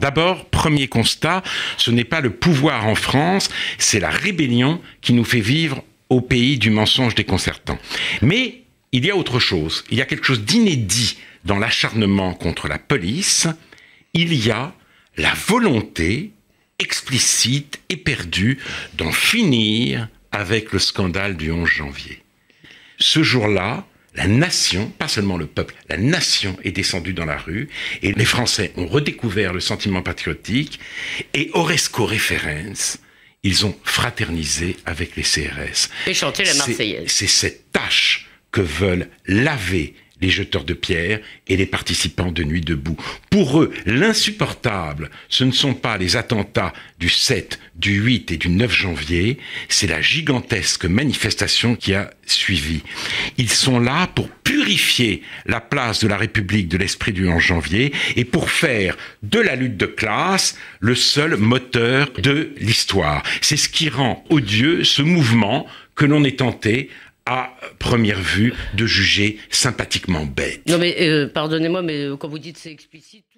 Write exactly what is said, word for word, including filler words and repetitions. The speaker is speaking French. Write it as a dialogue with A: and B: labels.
A: D'abord, premier constat, ce n'est pas le pouvoir en France, c'est la rébellion qui nous fait vivre au pays du mensonge déconcertant. Mais il y a autre chose, il y a quelque chose d'inédit dans l'acharnement contre la police, il y a la volonté explicite et perdue d'en finir avec le scandale du onze janvier. Ce jour-là, la nation, pas seulement le peuple, la nation est descendue dans la rue et les Français ont redécouvert le sentiment patriotique et Oresco Referens, ils ont fraternisé avec les C R S.
B: Et chanté la Marseillaise.
A: C'est, c'est cette tâche que veulent laver les jeteurs de pierres et les participants de Nuit debout. Pour eux, l'insupportable, ce ne sont pas les attentats du sept, du huit et du neuf janvier, c'est la gigantesque manifestation qui a suivi. Ils sont là pour purifier la place de la République de l'esprit du onze janvier et pour faire de la lutte de classe le seul moteur de l'histoire. C'est ce qui rend odieux ce mouvement que l'on est tenté à première vue, de juger sympathiquement bête.
B: Non mais, euh, pardonnez-moi, mais quand vous dites c'est explicite...